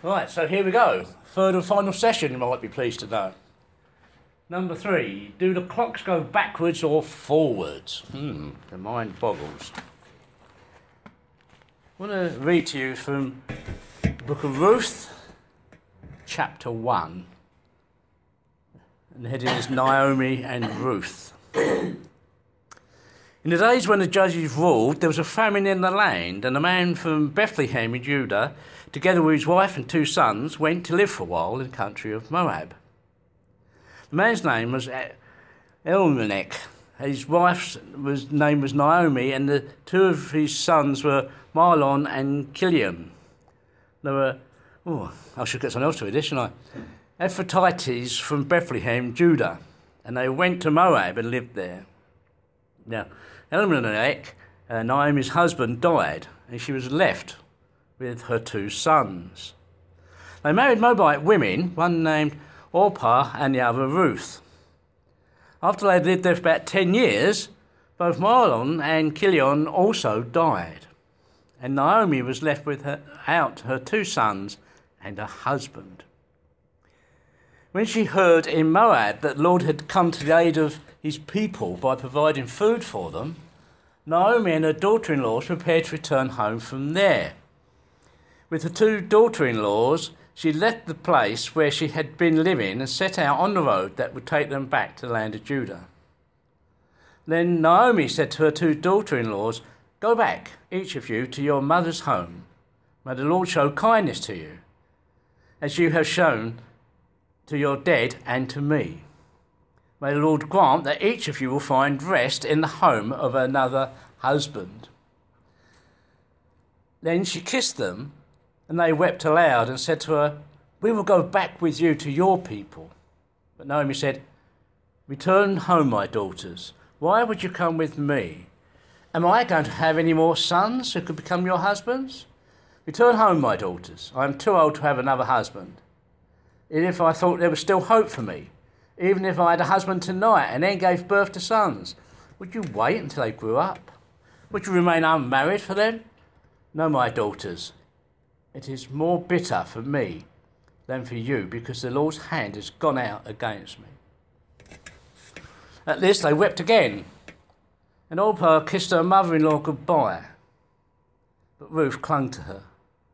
Right, so here we go. Third and final session, you might be pleased to know. Number 3, do the clocks go backwards or forwards? The mind boggles. I want to read to you from the book of Ruth, chapter 1. And the heading is Naomi and Ruth. In the days when the judges ruled, there was a famine in the land, and a man from Bethlehem in Judah, together with his wife and 2 sons, went to live for a while in the country of Moab. The man's name was Elimelech. His wife's name was Naomi, and the 2 of his sons were Mahlon and Chilion. They were, I should get someone else to read this, shouldn't I? Ephratites from Bethlehem, Judah, and they went to Moab and lived there. Now, Elimelech, Naomi's husband, died, and she was left with her 2 sons. They married Moabite women, one named Orpah and the other Ruth. After they had lived there for about 10 years, both Mahlon and Chilion also died, and Naomi was left without her 2 sons and a husband. When she heard in Moab that the Lord had come to the aid of his people by providing food for them, Naomi and her daughter-in-laws prepared to return home from there. With her 2 daughter-in-laws, she left the place where she had been living and set out on the road that would take them back to the land of Judah. Then Naomi said to her 2 daughter-in-laws, "Go back, each of you, to your mother's home. May the Lord show kindness to you, as you have shown to your dead and to me. May the Lord grant that each of you will find rest in the home of another husband." Then she kissed them, and they wept aloud and said to her, "We will go back with you to your people." But Naomi said, "Return home, my daughters. Why would you come with me? Am I going to have any more sons who could become your husbands? Return home, my daughters. I am too old to have another husband. Even if I thought there was still hope for me, even if I had a husband tonight and then gave birth to sons, would you wait until they grew up? Would you remain unmarried for them? No, my daughters. It is more bitter for me than for you, because the Lord's hand has gone out against me." At this they wept again, and Orpah kissed her mother-in-law goodbye, but Ruth clung to her.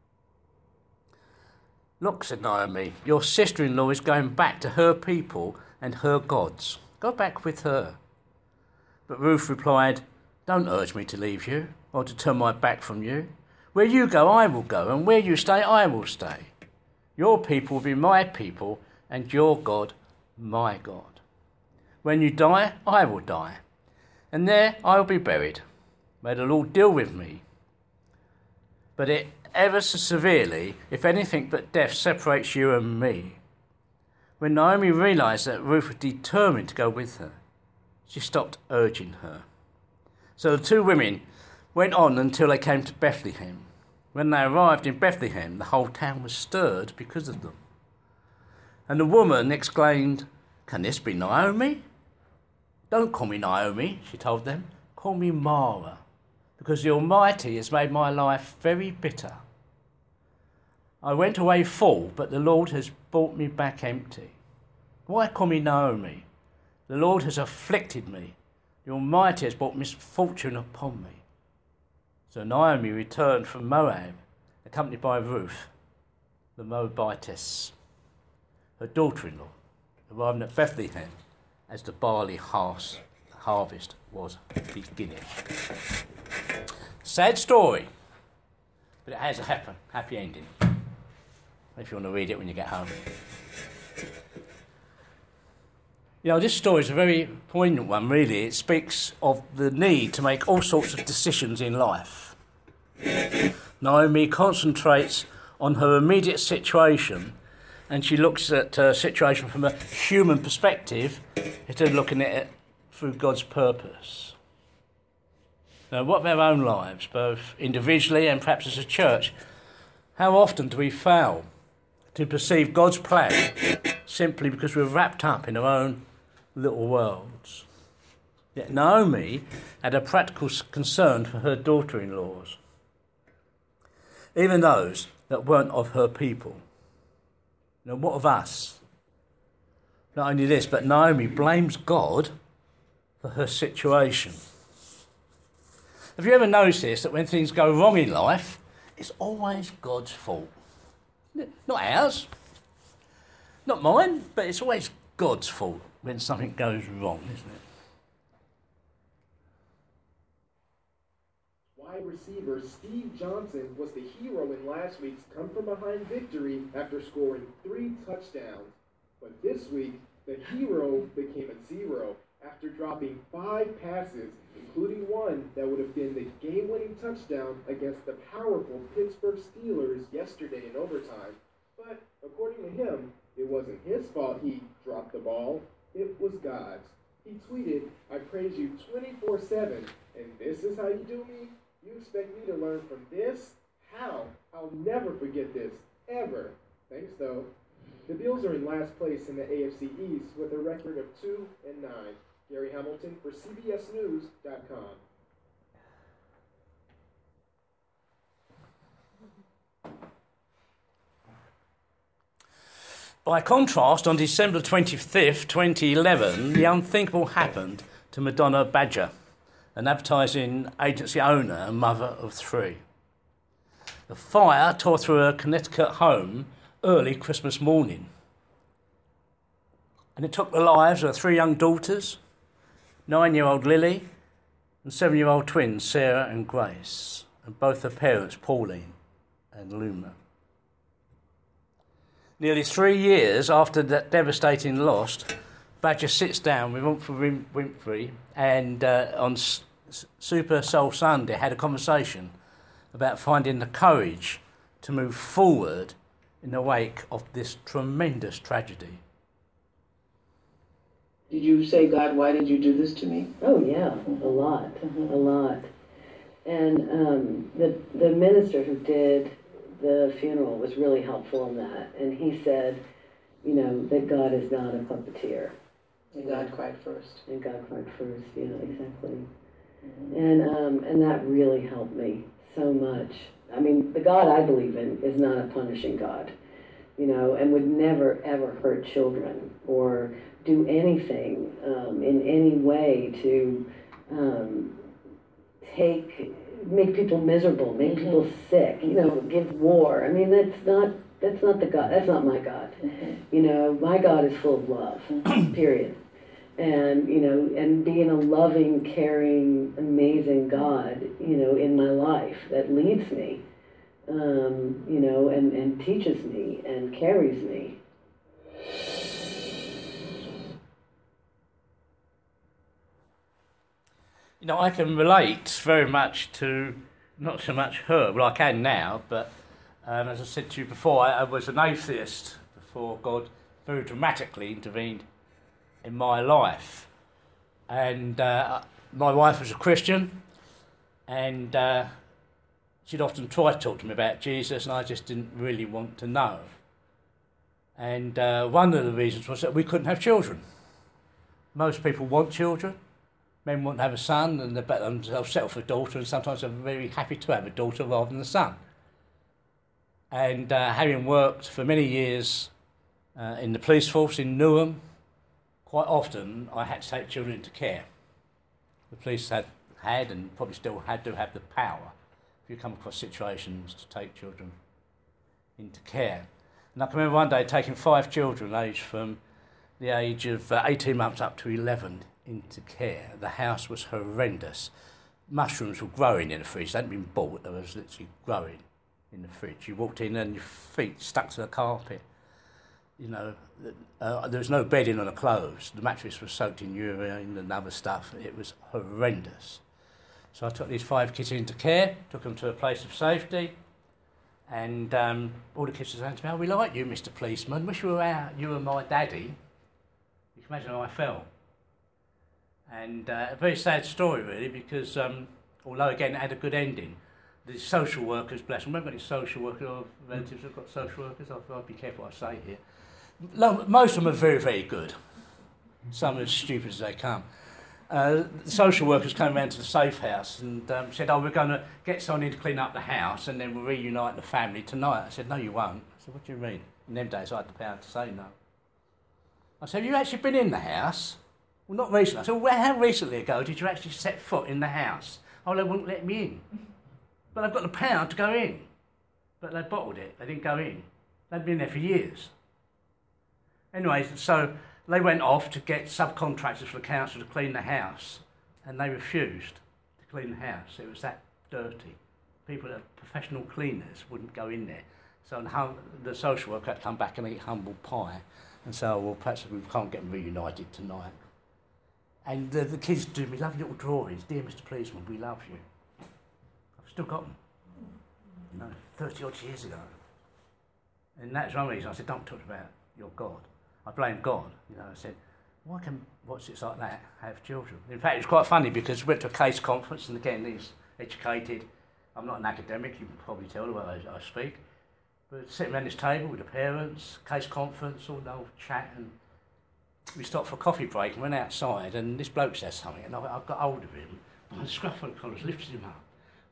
"Look," said Naomi, "your sister-in-law is going back to her people and her gods. Go back with her." But Ruth replied, "Don't urge me to leave you or to turn my back from you. Where you go, I will go, and where you stay, I will stay. Your people will be my people, and your God, my God. When you die, I will die, and there I will be buried. May the Lord deal with me, but it ever so severely, if anything but death separates you and me." When Naomi realised that Ruth was determined to go with her, she stopped urging her. So the 2 women went on until they came to Bethlehem. When they arrived in Bethlehem, the whole town was stirred because of them. And the woman exclaimed, "Can this be Naomi?" "Don't call me Naomi," she told them. "Call me Mara, because the Almighty has made my life very bitter. I went away full, but the Lord has brought me back empty. Why call me Naomi? The Lord has afflicted me. The Almighty has brought misfortune upon me." So Naomi returned from Moab, accompanied by Ruth, the Moabitess, her daughter-in-law, arriving at Bethlehem as the barley harvest was beginning. Sad story, but it has a happy ending. If you want to read it when you get home. You know, this story is a very poignant one, really. It speaks of the need to make all sorts of decisions in life. Naomi concentrates on her immediate situation, and she looks at her situation from a human perspective instead of looking at it through God's purpose. Now, what of our own lives, both individually and perhaps as a church? How often do we fail to perceive God's plan simply because we're wrapped up in our own little worlds? Yet Naomi had a practical concern for her daughter-in-laws, even those that weren't of her people. Now, what of us? Not only this, but Naomi blames God for her situation. Have you ever noticed that when things go wrong in life, it's always God's fault? Not ours, not mine, but it's always God's fault when something goes wrong, isn't it? Wide receiver Steve Johnson was the hero in last week's come-from-behind victory after scoring 3 touchdowns. But this week, the hero became a zero after dropping 5 passes, including one that would have been the game-winning touchdown against the powerful Pittsburgh Steelers yesterday in overtime. But according to him, it wasn't his fault he dropped the ball. It was God's. He tweeted, "I praise you 24/7, and this is how you do me? You expect me to learn from this? How? I'll never forget this, ever. Thanks, though." The Bills are in last place in the AFC East with a record of 2-9. Gary Hamilton for CBSNews.com. By contrast, on December 25th, 2011, the unthinkable happened to Madonna Badger, an advertising agency owner and mother of 3. The fire tore through her Connecticut home early Christmas morning. And it took the lives of her 3 young daughters, 9-year-old Lily and 7-year-old twins Sarah and Grace, and both her parents Pauline and Luma. Nearly 3 years after that devastating loss, Badger sits down with Oprah Winfrey and on Super Soul Sunday had a conversation about finding the courage to move forward in the wake of this tremendous tragedy. Did you say, "God, why did you do this to me"? Oh yeah, a lot. And the minister who did the funeral was really helpful in that. And he said, that God is not a puppeteer. And God cried first. And God cried first, yeah, exactly. Mm-hmm. And that really helped me so much. I mean, the God I believe in is not a punishing God, and would never, ever hurt children or do anything in any way to make people miserable, make people sick, give war. I mean, that's not the God. That's not my God. My God is full of love, period. And, and being a loving, caring, amazing God, in my life that leads me, and teaches me and carries me. I can relate very much to, not so much her, well I can now, but as I said to you before, I was an atheist before God very dramatically intervened in my life. And my wife was a Christian, and she'd often try to talk to me about Jesus, and I just didn't really want to know. And one of the reasons was that we couldn't have children. Most people want children. Men want to have a son, and they'll settle for a daughter, and sometimes they're very happy to have a daughter rather than a son. And having worked for many years in the police force in Newham, quite often I had to take children into care. The police had and probably still had to have the power, if you come across situations, to take children into care. And I can remember one day taking 5 children aged from the age of 18 months up to 11 into care. The house was horrendous. Mushrooms were growing in the fridge. They hadn't been bought, they was literally growing in the fridge. You walked in and your feet stuck to the carpet. There was no bedding on the clothes. The mattress was soaked in urine and other stuff. It was horrendous. So I took these 5 kids into care, took them to a place of safety, and all the kids were saying to me, "Oh, we like you, Mr. Policeman. Wish you were my daddy." You can imagine how I felt. And a very sad story, really, because although, again, it had a good ending, the social workers, bless them, remember any social workers or relatives who've got social workers? I'll be careful what I say here. Most of them are very, very good. Some are as stupid as they come. The social workers came around to the safe house and said, "Oh, we're going to get someone in to clean up the house and then we'll reunite the family tonight." I said, "No, you won't." I said, what do you mean? In them days I had the power to say no. I said, have you actually been in the house? Well, not recently. I said, well, how recently ago did you actually set foot in the house? Oh, they wouldn't let me in. But I've got the power to go in. But they bottled it. They didn't go in. They'd been there for years. Anyway, so they went off to get subcontractors for the council to clean the house, and they refused to clean the house. It was that dirty. People that are professional cleaners wouldn't go in there. So the social worker had to come back and eat humble pie and say, oh, well, perhaps we can't get them reunited tonight. And the kids do me lovely little drawings. Dear Mr. Policeman, we love you. I've still got them. 30 odd years ago. And that's one reason I said, don't talk about your God. I blame God. I said, why can what's it like that have children? In fact, it's quite funny because we went to a case conference, and again, these educated, I'm not an academic, you can probably tell the way I speak, but sitting around this table with the parents, case conference, all the old chat, and we stopped for a coffee break and went outside, and this bloke says something, and I got hold of him by the scruff of the collars, lifted him up,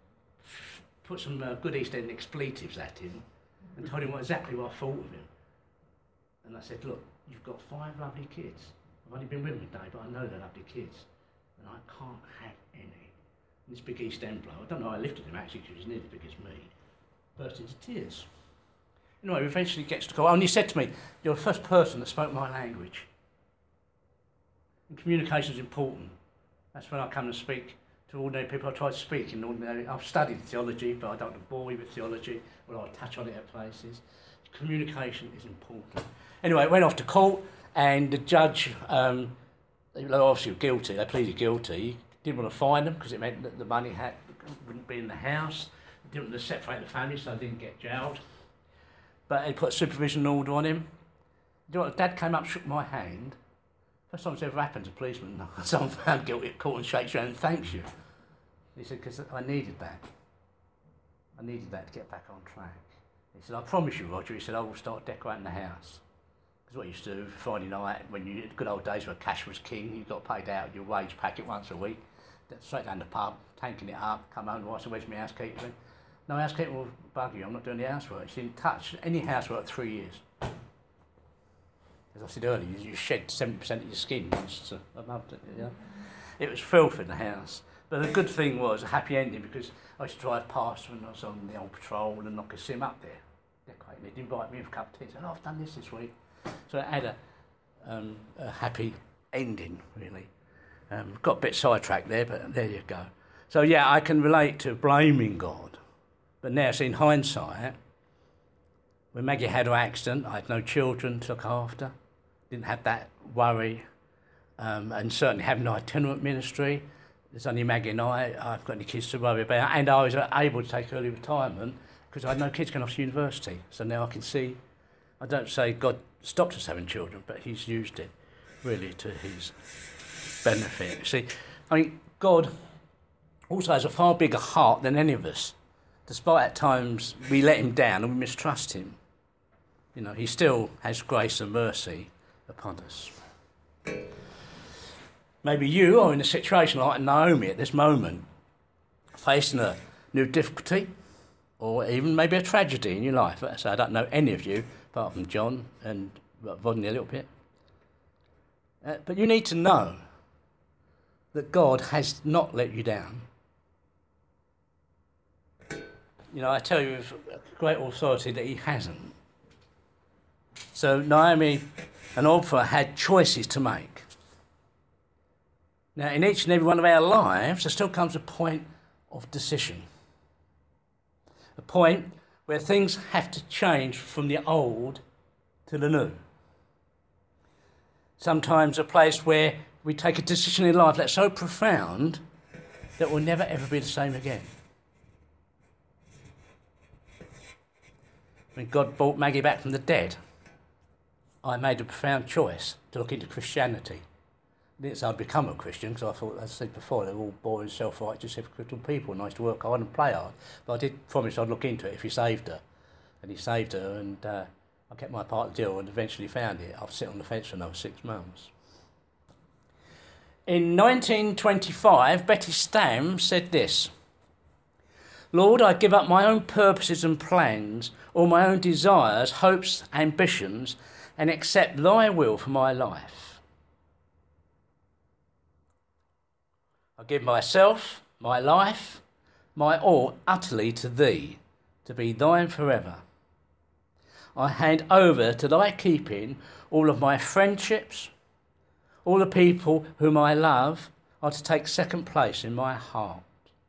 put some good East End expletives at him, and told him exactly what I thought of him. And I said, look, you've got 5 lovely kids. I've only been with them a day, but I know they're lovely kids, and I can't have any. And this big East End bloke, I don't know how I lifted him actually, because he was nearly as big as me, burst into tears. Anyway, eventually gets to go, and he said to me, you're the first person that spoke my language. And communication is important. That's when I come and speak to ordinary people. I try to speak in ordinary. I've studied theology, but I don't bore you with theology, but I'll touch on it at places. Communication is important. Anyway, it went off to court, and the judge, they were obviously guilty. They pleaded guilty. Didn't want to fine them because it meant that the money wouldn't be in the house. Didn't want to separate the family, so they didn't get jailed. But they put a supervision order on him. You know what? Dad came up, shook my hand. First time it's ever happened to a policeman. Someone found guilty at court and shakes your hand and thanks you. He said, because I needed that. I needed that to get back on track. He said, I promise you, Roger, he said, I will start decorating the house. Because what you used to do Friday night, when you good old days where cash was king, you got paid out your wage packet once a week, straight down the pub, tanking it up, come home, I said, where's my housekeeper? No, housekeeper will bug you, I'm not doing the housework. She didn't touch any housework 3 years. As I said earlier, you shed 70% of your skin. I loved it, It was filth in the house. But the good thing was a happy ending, because I used to drive past when I was on the old patrol and I could see him up there decorating. They'd invite me for a cup of tea and say, oh, I've done this week. So it had a happy ending, really. Got a bit sidetracked there, but there you go. So yeah, I can relate to blaming God. But now, see, in hindsight, when Maggie had her accident, I had no children to look after, didn't have that worry, and certainly having an itinerant ministry. There's only Maggie and I've got any kids to worry about, and I was able to take early retirement because I had no kids going off to university. So now I can see, I don't say God stopped us having children, but he's used it really to his benefit. See, I mean, God also has a far bigger heart than any of us. Despite at times we let him down and we mistrust him, he still has grace and mercy upon us. Maybe you are in a situation like Naomi at this moment, facing a new difficulty or even maybe a tragedy in your life. So I don't know any of you, apart from John and Rodney a little bit. But you need to know that God has not let you down. I tell you with great authority that he hasn't. So Naomi and Orpah had choices to make. Now, in each and every one of our lives, there still comes a point of decision. A point where things have to change from the old to the new. Sometimes a place where we take a decision in life that's so profound that we'll never ever be the same again. When God brought Maggie back from the dead, I made a profound choice to look into Christianity. I didn't say I'd become a Christian, because I thought, as I said before, they're all boring, self-righteous, hypocritical people, and I used to work hard and play hard. But I did promise I'd look into it if he saved her. And he saved her, and I kept my part of the deal and eventually found it. I've sit on the fence for another 6 months. In 1925, Betty Stam said this: Lord, I give up my own purposes and plans, all my own desires, hopes, ambitions, and accept thy will for my life. I give myself, my life, my all utterly to thee, to be thine forever. I hand over to thy keeping all of my friendships, all the people whom I love are to take second place in my heart.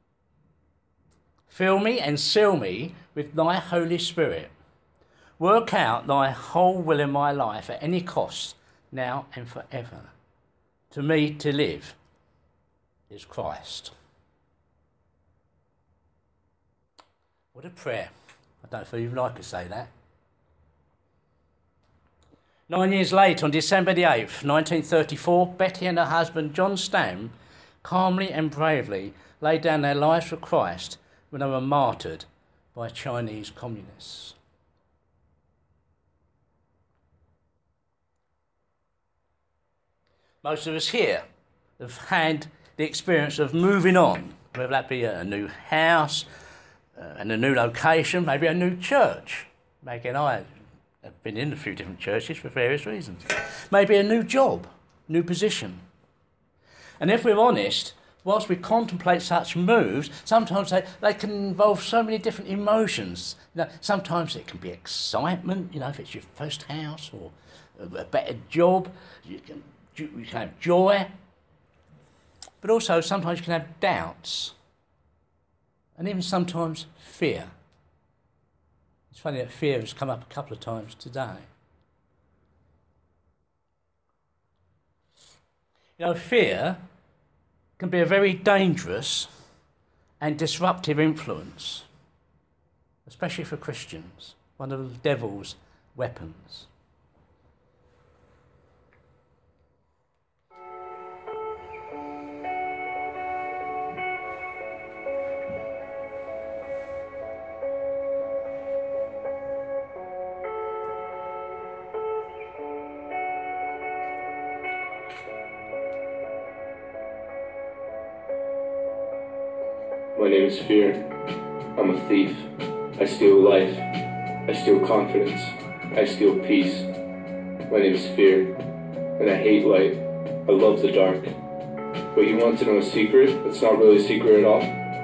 Fill me and seal me with thy Holy Spirit. Work out thy whole will in my life at any cost, now and forever. To me to live is Christ. What a prayer. I don't know if even I could say that. 9 years later, on December the 8th, 1934, Betty and her husband, John Stam, calmly and bravely laid down their lives for Christ when they were martyred by Chinese communists. Most of us here have had the experience of moving on, whether that be a new house, and a new location, maybe a new church. Maggie and I have been in a few different churches for various reasons. Maybe a new job, new position. And if we're honest, whilst we contemplate such moves, sometimes they can involve so many different emotions. You know, sometimes it can be excitement, you know, if it's your first house or a better job, you can have joy. But also sometimes you can have doubts. And even sometimes fear. It's funny that fear has come up a couple of times today. You know, fear can be a very dangerous and disruptive influence, especially for Christians, one of the devil's weapons. My name is Fear. I'm a thief. I steal life. I steal confidence. I steal peace. My name is Fear, and I hate light. I love the dark. But you want to know a secret that's not really a secret at all?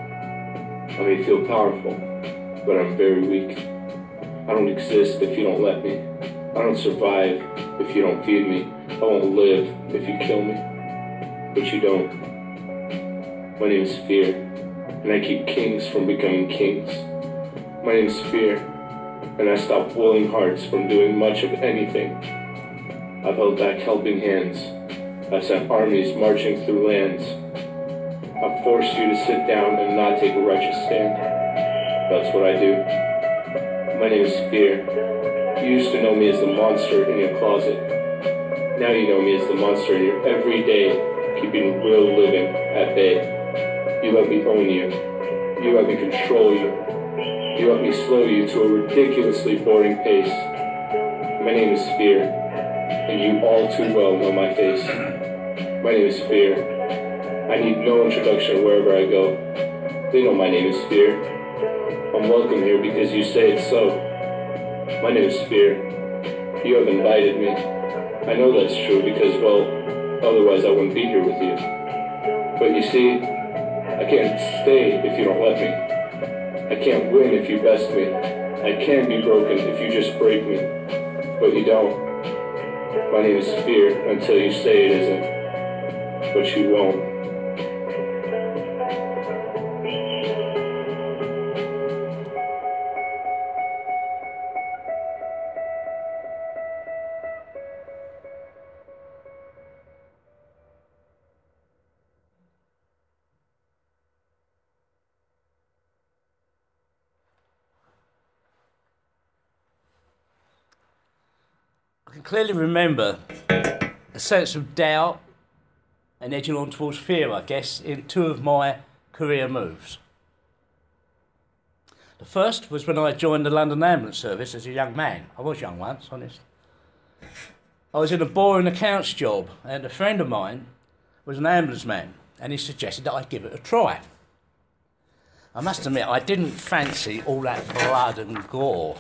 I may feel powerful, but I'm very weak. I don't exist if you don't let me. I don't survive if you don't feed me. I won't live if you kill me. But you don't. My name is Fear, and I keep kings from becoming kings. My name is Fear, and I stop willing hearts from doing much of anything. I've held back helping hands. I've sent armies marching through lands. I've forced you to sit down and not take a righteous stand. That's what I do. My name is Fear. You used to know me as the monster in your closet. Now you know me as the monster in your everyday, keeping real living at bay. You let me own you. You let me control you. You let me slow you to a ridiculously boring pace. My name is Fear, and you all too well know my face. My name is Fear. I need no introduction wherever I go. They know my name is Fear. I'm welcome here because you say it's so. My name is Fear. You have invited me. I know that's true because, well, otherwise I wouldn't be here with you. But you see, I can't stay if you don't let me. I can't win if you best me. I can be broken if you just break me. But you don't. My name is Fear until you say it isn't. But you won't. I can clearly remember a sense of doubt and edging on towards fear, I guess, in two of my career moves. The first was when I joined the London Ambulance Service as a young man. I was young once, honest. I was in a boring accounts job, and a friend of mine was an ambulance man, and he suggested that I give it a try. I must admit, I didn't fancy all that blood and gore.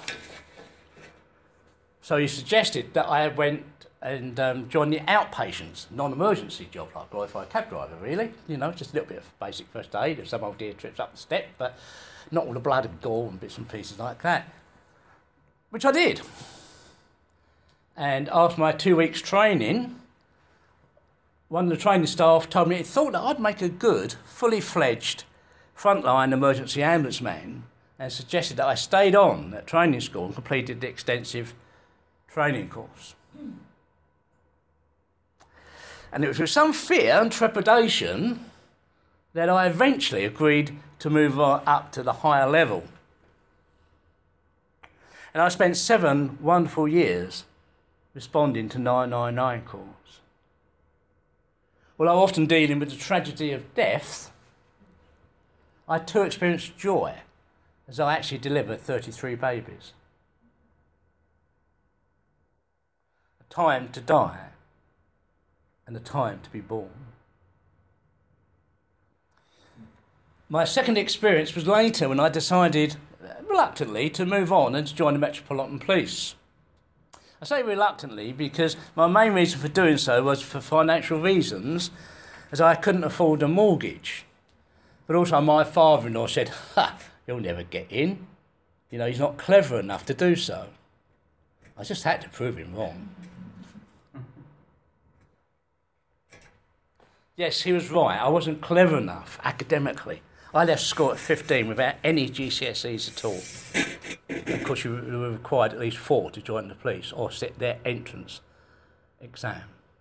So he suggested that I went and join the outpatients, non-emergency job, like glorified cab driver, really. You know, just a little bit of basic first aid, if some old dear trips up the step, but not all the blood and gore and bits and pieces like that. Which I did. And after my 2 weeks training, one of the training staff told me he thought that I'd make a good, fully fledged frontline emergency ambulance man, and suggested that I stayed on at training school and completed the extensive training course. And it was with some fear and trepidation that I eventually agreed to move on up to the higher level. And I spent 7 wonderful years responding to 999 calls. Although often dealing with the tragedy of death, I too experienced joy as I actually delivered 33 babies. A time to die and a time to be born. My second experience was later when I decided, reluctantly, to move on and to join the Metropolitan Police. I say reluctantly because my main reason for doing so was for financial reasons, as I couldn't afford a mortgage. But also my father-in-law said, you'll never get in. You know, he's not clever enough to do so. I just had to prove him wrong. Yes, he was right. I wasn't clever enough academically. I left school at 15 without any GCSEs at all. Of course, you were required at least 4 to join the police or sit their entrance exam.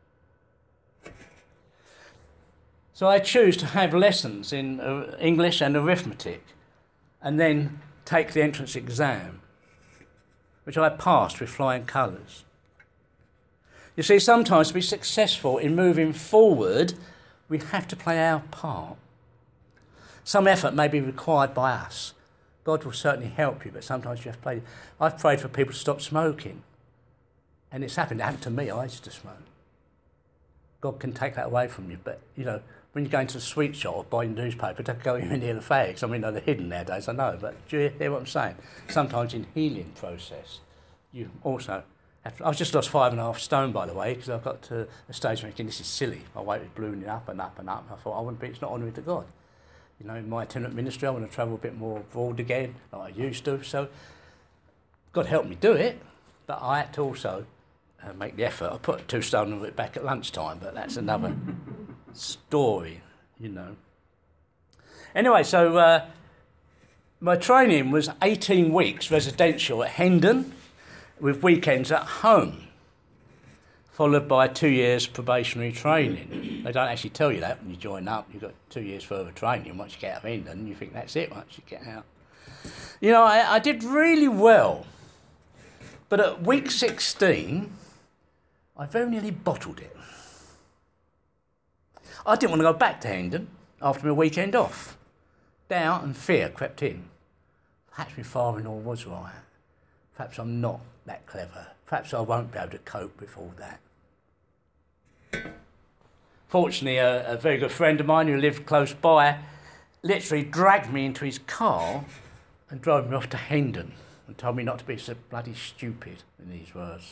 So I chose to have lessons in English and arithmetic and then take the entrance exam, which I passed with flying colours. You see, sometimes to be successful in moving forward, we have to play our part. Some effort may be required by us. God will certainly help you, but sometimes you have to play. I've prayed for people to stop smoking, and it's happened. It happened to me. I used to smoke. God can take that away from you, but, you know, when you go into the sweet shop or buy a newspaper, don't go in near the fags. I mean, they're hidden nowadays, I know, but do you hear what I'm saying? Sometimes in healing process, you also have to, I've just lost 5.5 stone, by the way, because I've got to a stage where I'm thinking, this is silly. My weight was ballooning up and up and up, and I thought, it's not honouring to God. You know, in my itinerant ministry, I want to travel a bit more abroad again, like I used to, so God helped me do it, but I had to also make the effort. I put 2 stone of it back at lunchtime, but that's another story, you know. Anyway, so my training was 18 weeks residential at Hendon with weekends at home, followed by 2 years probationary training. They don't actually tell you that when you join up. You've got 2 years further training. Once you get out of Hendon, you think that's it once you get out. You know, I did really well, but at week 16, I very nearly bottled it. I didn't want to go back to Hendon after my weekend off. Doubt and fear crept in. Perhaps my father-in-law was right. Perhaps I'm not that clever. Perhaps I won't be able to cope with all that. Fortunately, a very good friend of mine who lived close by literally dragged me into his car and drove me off to Hendon and told me not to be so bloody stupid, in these words.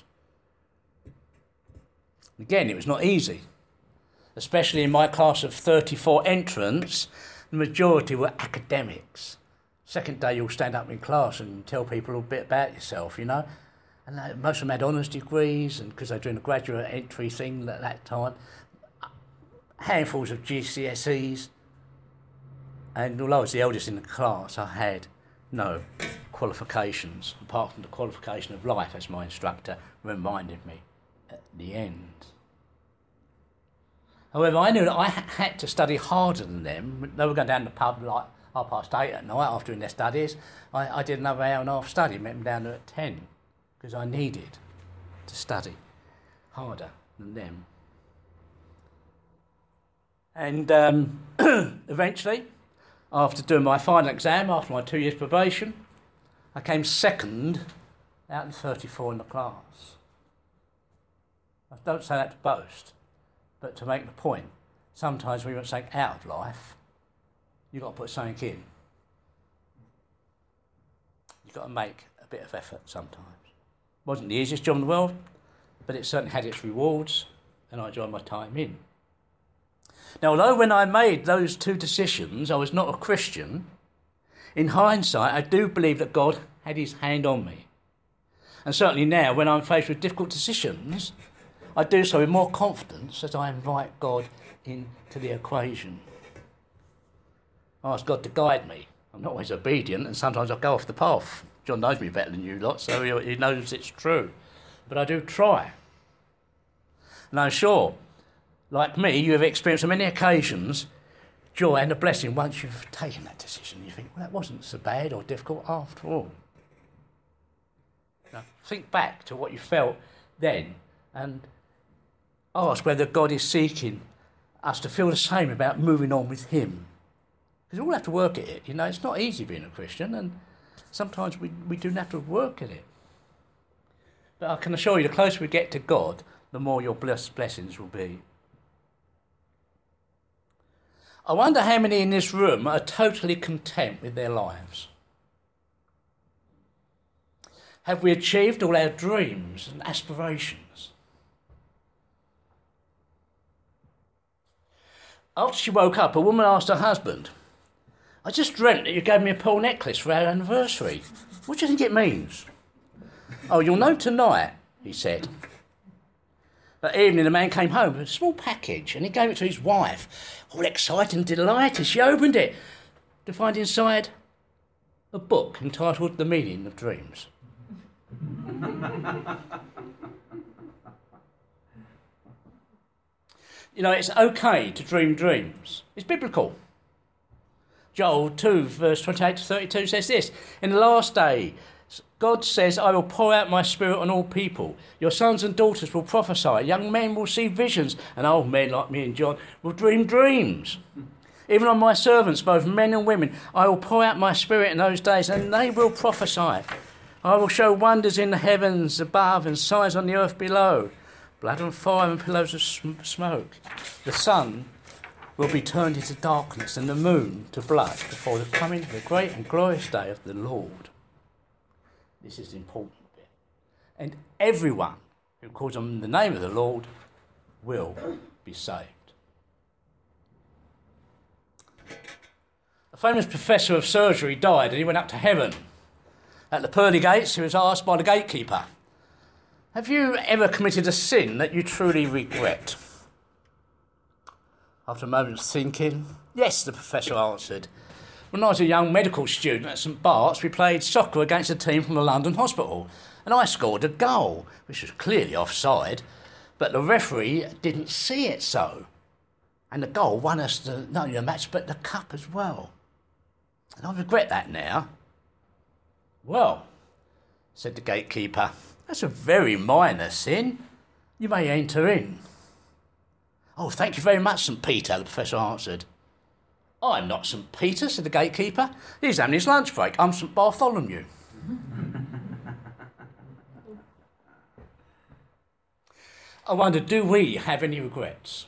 Again, it was not easy. Especially in my class of 34 entrants, the majority were academics. Second day you'll stand up in class and tell people a bit about yourself, you know. And most of them had honours degrees, and because they were doing a graduate entry thing at that time, handfuls of GCSEs. And although I was the eldest in the class, I had no qualifications, apart from the qualification of life, as my instructor reminded me at the end. However, I knew that I had to study harder than them. They were going down to the pub like 8:30 at night after doing their studies. I did another 1.5 hour study, met them down there at 10, because I needed to study harder than them. And eventually, after doing my final exam, after my 2 years probation, I came second out of 34 in the class. I don't say that to boast, but to make the point. Sometimes when you want something out of life, you've got to put something in. you've got to make a bit of effort sometimes. Wasn't the easiest job in the world, but it certainly had its rewards, and I enjoyed my time in. Now, although when I made those two decisions, I was not a Christian, in hindsight, I do believe that God had his hand on me. And certainly now, when I'm faced with difficult decisions, I do so with more confidence as I invite God into the equation. I ask God to guide me. I'm not always obedient, and sometimes I go off the path. John knows me better than you lot, so he knows it's true. But I do try. And I'm sure, like me, you have experienced on many occasions joy and a blessing once you've taken that decision. You think, well, that wasn't so bad or difficult after all. Now, think back to what you felt then and ask whether God is seeking us to feel the same about moving on with him. Because we all have to work at it. You know, it's not easy being a Christian, and sometimes we do have to work at it. But I can assure you, the closer we get to God, the more your blessings will be. I wonder how many in this room are totally content with their lives. Have we achieved all our dreams and aspirations? After she woke up, a woman asked her husband, I just dreamt that you gave me a pearl necklace for our anniversary. What do you think it means? Oh, you'll know tonight, he said. That evening, the man came home with a small package and he gave it to his wife. All excited and delighted, she opened it to find inside a book entitled The Meaning of Dreams. You know, it's okay to dream dreams. It's biblical. Joel 2, verse 28 to 32 says this, In the last day, God says, I will pour out my spirit on all people. Your sons and daughters will prophesy. Young men will see visions. And old men like me and John will dream dreams. Even on my servants, both men and women, I will pour out my spirit in those days, and they will prophesy. I will show wonders in the heavens above and signs on the earth below. Blood and fire and pillars of smoke. The sun will be turned into darkness and the moon to blood before the coming of the great and glorious day of the Lord. This is the important bit. And everyone who calls on the name of the Lord will be saved. A famous professor of surgery died and he went up to heaven. At the pearly gates, he was asked by the gatekeeper, have you ever committed a sin that you truly regret? After a moment's thinking, yes, the professor answered. When I was a young medical student at St Bart's, we played soccer against a team from the London hospital, and I scored a goal, which was clearly offside, but the referee didn't see it so. And the goal won us not only the match, but the cup as well. And I regret that now. Well, said the gatekeeper, that's a very minor sin. You may enter in. Oh, thank you very much, St Peter, the professor answered. I'm not St Peter, said the gatekeeper. He's having his lunch break. I'm St Bartholomew. I wonder, do we have any regrets?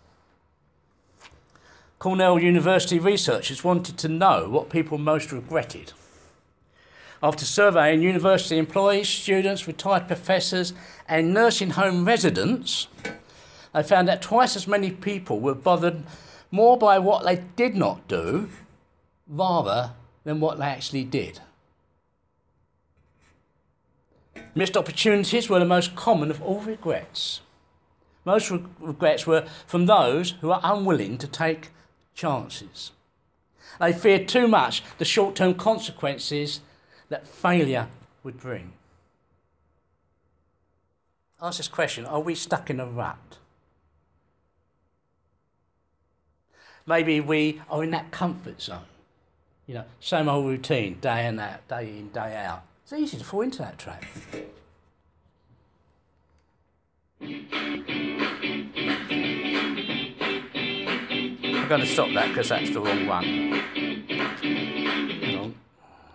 Cornell University researchers wanted to know what people most regretted. After surveying university employees, students, retired professors and nursing home residents, they found that twice as many people were bothered more by what they did not do rather than what they actually did. Missed opportunities were the most common of all regrets. Most regrets were from those who are unwilling to take chances. They feared too much the short-term consequences that failure would bring. Ask this question, are we stuck in a rut? Maybe we are in that comfort zone. You know, same old routine, day in, day out. It's easy to fall into that trap. I'm going to stop that because that's the wrong one. Hang on.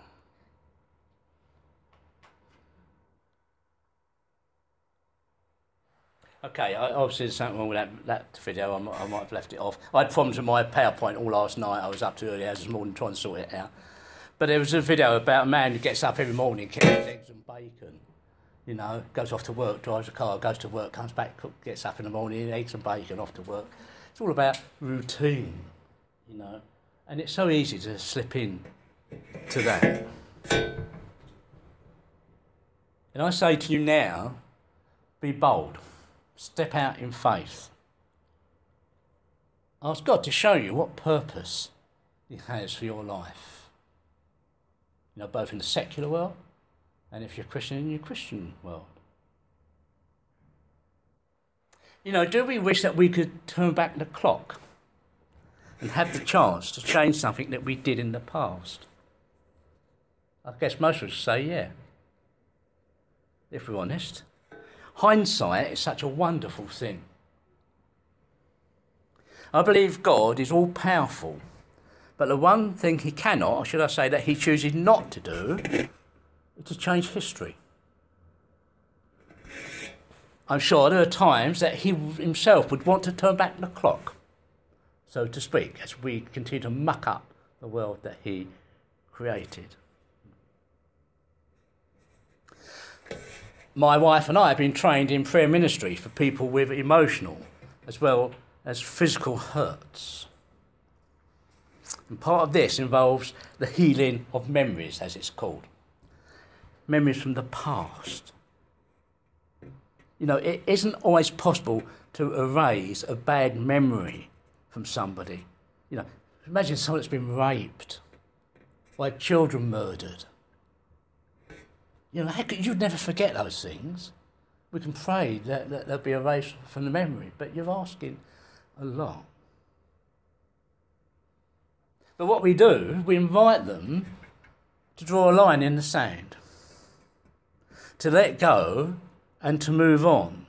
Okay, obviously there's something wrong with that video. I might have left it off. I had problems with my PowerPoint all last night. I was up too early hours this morning trying to sort it out. But there was a video about a man who gets up every morning, gets eggs and bacon. You know, goes off to work, drives a car, goes to work, comes back, gets up in the morning, eggs and bacon, off to work. It's all about routine, you know. And it's so easy to slip in to that. And I say to you now, be bold. Step out in faith. Ask God to show you what purpose He has for your life. You know, both in the secular world and if you're Christian, in your Christian world. You know, do we wish that we could turn back the clock and have the chance to change something that we did in the past? I guess most of us say yeah, if we're honest. Hindsight is such a wonderful thing. I believe God is all-powerful, but the one thing He cannot, or should I say that He chooses not to do, is to change history. I'm sure there are times that He Himself would want to turn back the clock, so to speak, as we continue to muck up the world that He created. My wife and I have been trained in prayer ministry for people with emotional as well as physical hurts. And part of this involves the healing of memories, as it's called. Memories from the past. You know, it isn't always possible to erase a bad memory from somebody. You know, imagine someone that's been raped, or had children murdered. You know, you'd never forget those things. We can pray that they'll be erased from the memory, but you're asking a lot. But what we do, we invite them to draw a line in the sand, to let go and to move on,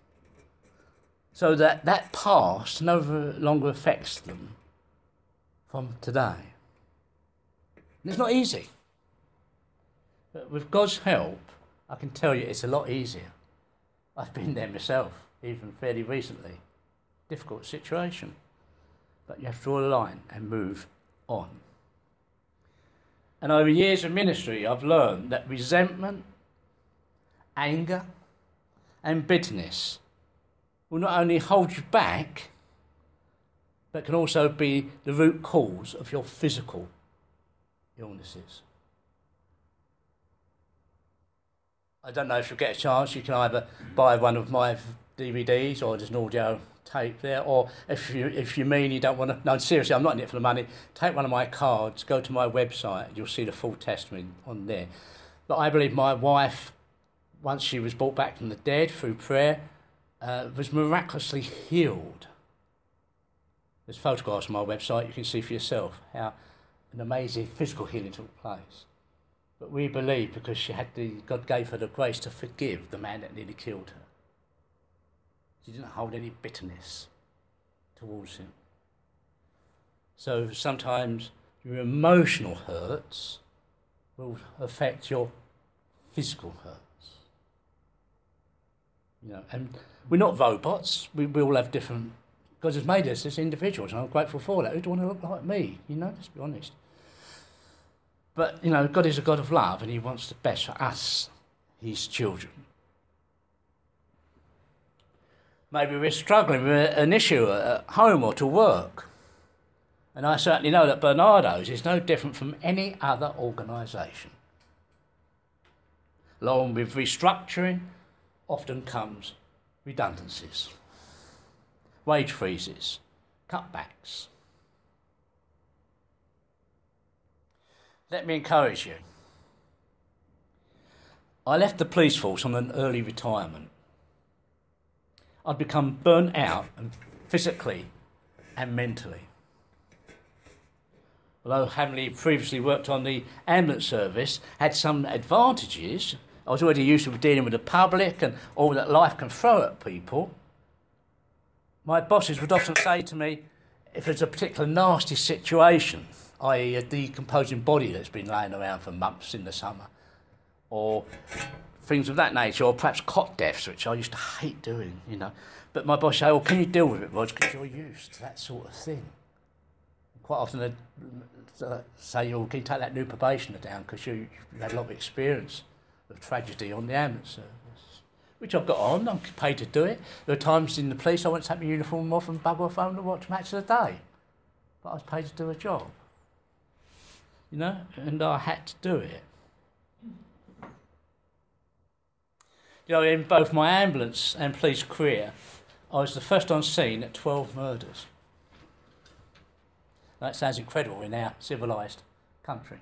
so that that past no longer affects them from today. And it's not easy. But with God's help, I can tell you it's a lot easier. I've been there myself, even fairly recently. Difficult situation. But you have to draw a line and move on. And over years of ministry, I've learned that resentment, anger, and bitterness will not only hold you back, but can also be the root cause of your physical illnesses. I don't know if you'll get a chance, you can either buy one of my DVDs or there's an audio tape there, or if you mean you don't want to, no, seriously, I'm not in it for the money, take one of my cards, go to my website, you'll see the full testimony on there. But I believe my wife, once she was brought back from the dead through prayer, was miraculously healed. There's photographs on my website, you can see for yourself how an amazing physical healing took place. But we believe because God gave her the grace to forgive the man that nearly killed her. She didn't hold any bitterness towards him. So sometimes your emotional hurts will affect your physical hurts. You know, and we're not robots. We all have different. God has made us as individuals, and I'm grateful for that. Who do want to look like me? You know, let's be honest. But, you know, God is a God of love and He wants the best for us, His children. Maybe we're struggling with an issue at home or to work. And I certainly know that Bernardo's is no different from any other organisation. Along with restructuring often comes redundancies, wage freezes, cutbacks. Let me encourage you. I left the police force on an early retirement. I'd become burnt out physically and mentally. Although having previously worked on the ambulance service, had some advantages. I was already used to dealing with the public and all that life can throw at people. My bosses would often say to me, if there's a particular nasty situation, i.e. a decomposing body that's been laying around for months in the summer, or things of that nature, or perhaps cot deaths, which I used to hate doing, you know. But my boss said, "Oh, can you deal with it, Rog, because you're used to that sort of thing?" Of quite often they'd say, "Oh, can you take that new probationer down because you had a lot of experience of tragedy on the ambulance service," which I've got on. I'm paid to do it. There are times in the police I went to take my uniform off and bugger off home to watch Match of the Day, but I was paid to do a job, and I had to do it. In both my ambulance and police career, I was the first on scene at 12 murders. That sounds incredible in our civilised country.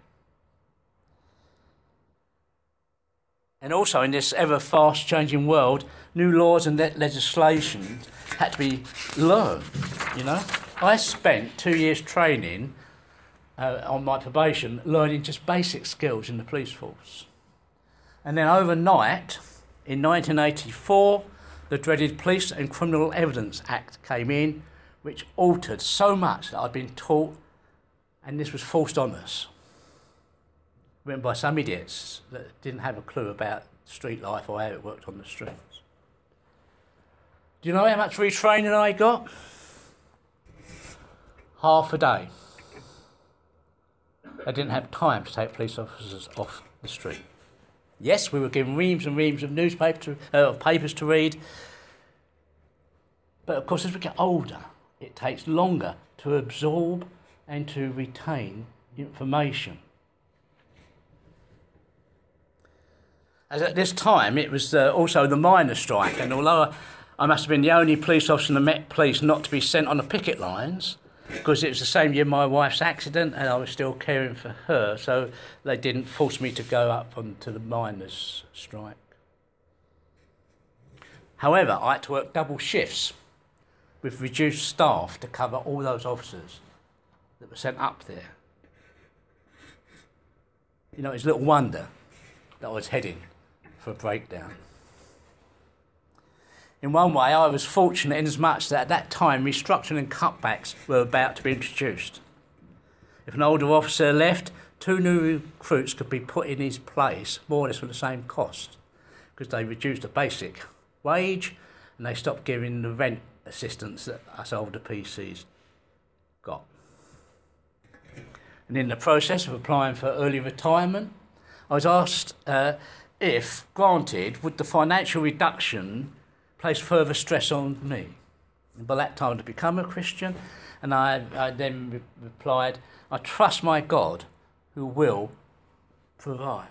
And also in this ever fast changing world, new laws and legislation had to be learned, I spent 2 years training on my probation, learning just basic skills in the police force. And then overnight, in 1984, the dreaded Police and Criminal Evidence Act came in, which altered so much that I'd been taught, and this was forced on us, written by some idiots that didn't have a clue about street life or how it worked on the streets. Do you know how much retraining I got? Half a day. I didn't have time to take police officers off the street. Yes, we were given reams and reams of papers to read, but of course as we get older, it takes longer to absorb and to retain information. As at this time, it was also the miners' strike, and although I must have been the only police officer in the Met Police not to be sent on the picket lines, because it was the same year my wife's accident and I was still caring for her, so they didn't force me to go up onto the miners' strike. However, I had to work double shifts with reduced staff to cover all those officers that were sent up there. It's little wonder that I was heading for a breakdown. In one way, I was fortunate in as much that at that time restructuring and cutbacks were about to be introduced. If an older officer left, 2 new recruits could be put in his place, more or less for the same cost, because they reduced the basic wage and they stopped giving the rent assistance that us older PCs got. And in the process of applying for early retirement, I was asked if, granted, would the financial reduction place further stress on me. And by that time I'd become a Christian, and I then replied, I trust my God who will provide.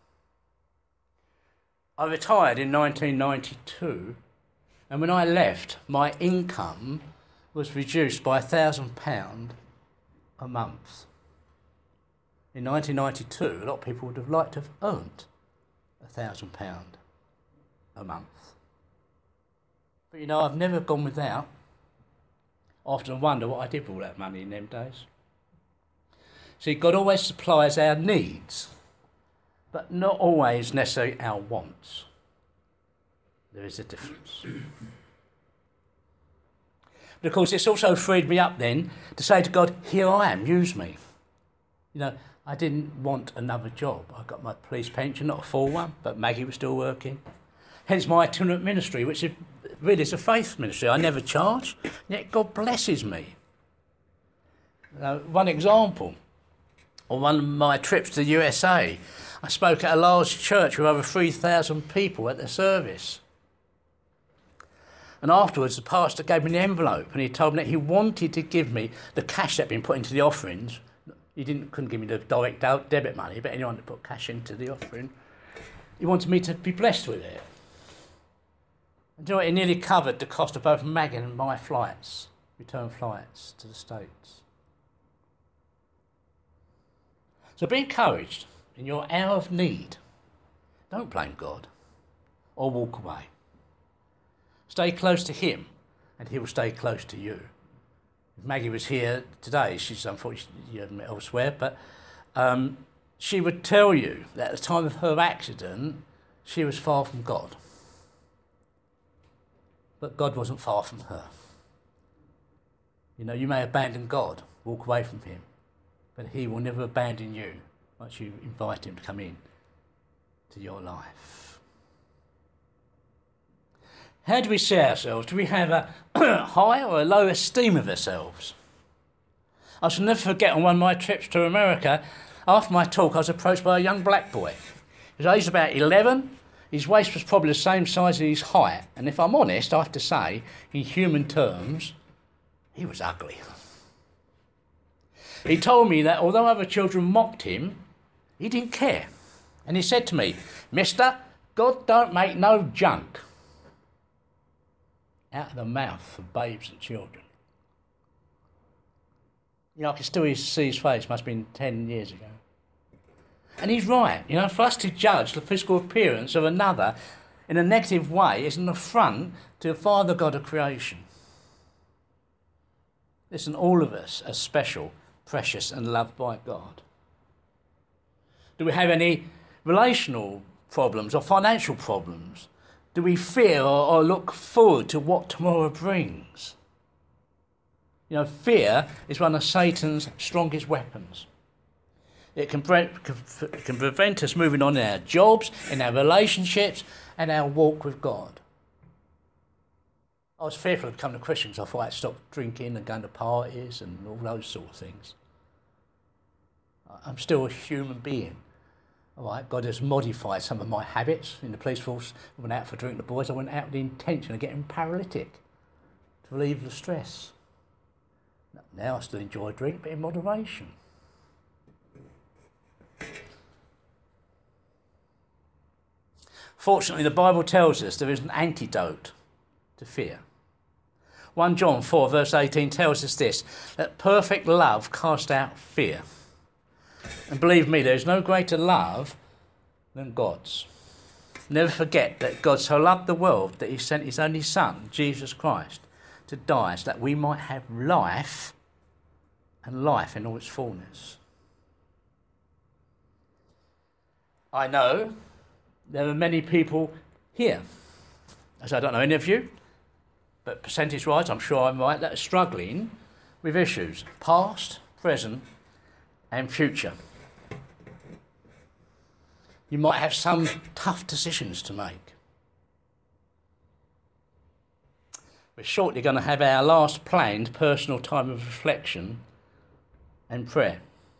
I retired in 1992, and when I left, my income was reduced by £1,000 a month. In 1992, a lot of people would have liked to have earned £1,000 a month. But I've never gone without. I often wonder what I did with all that money in them days. See, God always supplies our needs, but not always necessarily our wants. There is a difference. But of course, it's also freed me up then to say to God, here I am, use me. I didn't want another job. I got my police pension, not a full one, but Maggie was still working. Hence my itinerant ministry, which is really is a faith ministry. I never charge, yet God blesses me. One example, on one of my trips to the USA, I spoke at a large church with over 3,000 people at the service. And afterwards, the pastor gave me an envelope and he told me that he wanted to give me the cash that had been put into the offerings. He couldn't give me the direct debit money, but anyone that put cash into the offering, he wanted me to be blessed with it. And it nearly covered the cost of both Maggie and my flights, return flights to the States. So be encouraged in your hour of need. Don't blame God or walk away. Stay close to him and he will stay close to you. If Maggie was here today, she's unfortunately elsewhere, but she would tell you that at the time of her accident, she was far from God. But God wasn't far from her. You may abandon God, walk away from him, but he will never abandon you once you invite him to come in to your life. How do we see ourselves? Do we have a high or a low esteem of ourselves? I shall never forget on one of my trips to America, after my talk I was approached by a young black boy. He was aged about 11, his waist was probably the same size as his height, and if I'm honest, I have to say, in human terms, he was ugly. He told me that although other children mocked him, he didn't care. And he said to me, "Mister, God don't make no junk out of the mouth of babes and children." You know, I can still see his face, must have been 10 years ago. And he's right, you know, for us to judge the physical appearance of another in a negative way is an affront to the Father God of creation. Listen, all of us are special, precious and loved by God. Do we have any relational problems or financial problems? Do we fear or look forward to what tomorrow brings? You know, fear is one of Satan's strongest weapons. It can prevent us moving on in our jobs, in our relationships, and our walk with God. I was fearful of becoming a Christian because I thought I'd stop drinking and going to parties and all those sort of things. I'm still a human being. All right, God has modified some of my habits. In the police force, I went out for drinking with the boys. I went out with the intention of getting paralytic to relieve the stress. Now I still enjoy a drink, but in moderation. Fortunately, the Bible tells us there is an antidote to fear. 1 John 4 verse 18 tells us this, that perfect love casts out fear. And believe me, there is no greater love than God's. Never forget that God so loved the world that he sent his only Son, Jesus Christ, to die so that we might have life and life in all its fullness. I know there are many people here, as I don't know any of you, but percentage-wise I'm sure I'm right, that are struggling with issues, past, present and future. You might have some tough decisions to make. We're shortly going to have our last planned personal time of reflection and prayer.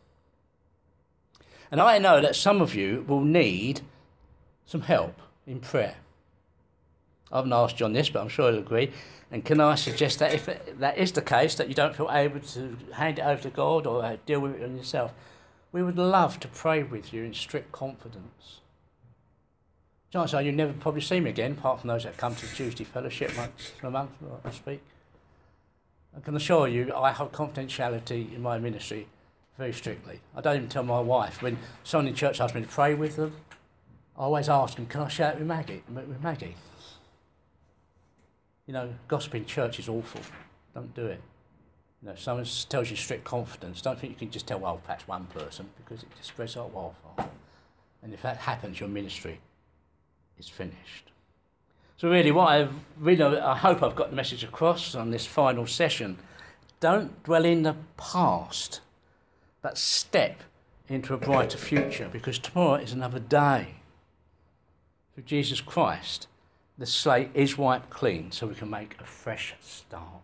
And I know that some of you will need some help in prayer. I haven't asked John this, but I'm sure he'll agree. And can I suggest that if that is the case, that you don't feel able to hand it over to God or deal with it on yourself, we would love to pray with you in strict confidence. Chances are you'll never probably see me again, apart from those that come to Tuesday Fellowship once a month, I speak. I can assure you, I hold confidentiality in my ministry very strictly. I don't even tell my wife. When someone in church asks me to pray with them, I always ask them, can I share it with Maggie? You know, gossip in church is awful. Don't do it. You know, if someone tells you strict confidence, don't think you can just tell, well, perhaps one person, because it just spreads like wildfire. And if that happens, your ministry is finished. So really, I hope I've got the message across on this final session. Don't dwell in the past, but step into a brighter future, because tomorrow is another day. Through Jesus Christ, the slate is wiped clean, so we can make a fresh start.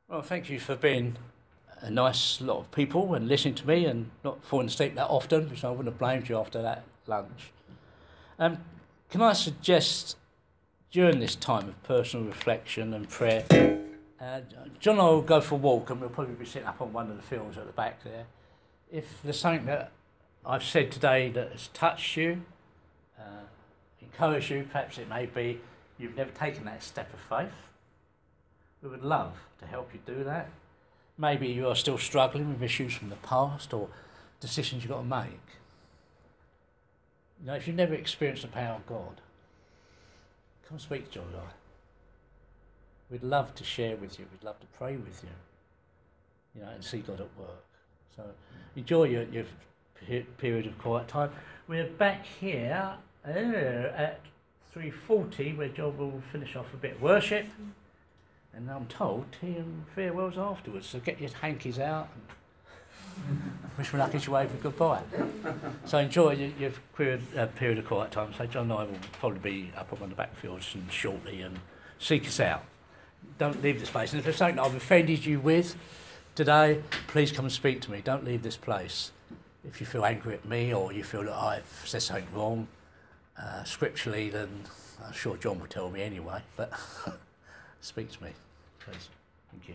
Well, thank you for being a nice lot of people and listening to me and not falling asleep that often, because I wouldn't have blamed you after that lunch. Can I suggest, during this time of personal reflection and prayer, John and I will go for a walk, and we'll probably be sitting up on one of the fields at the back there. If there's something that I've said today that has touched you, encouraged you, perhaps it may be you've never taken that step of faith, we would love to help you do that. Maybe you are still struggling with issues from the past or decisions you've got to make. You know, if you've never experienced the power of God, come speak to John and I. We'd love to share with you. We'd love to pray with you, you know, and see God at work. So enjoy your period of quiet time. We're back here at 3:40, where John will finish off a bit of worship. And I'm told tea and farewells afterwards, so get your hankies out and wish me luck as you wave a goodbye. So enjoy your period of quiet time. So John and I will probably be up on the backfields shortly and seek us out. Don't leave this place. And if there's something I've offended you with today, please come and speak to me. Don't leave this place. If you feel angry at me or you feel that I've said something wrong scripturally, then I'm sure John will tell me anyway. But speak to me, please. Thank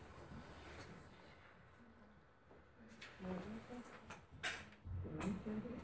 you.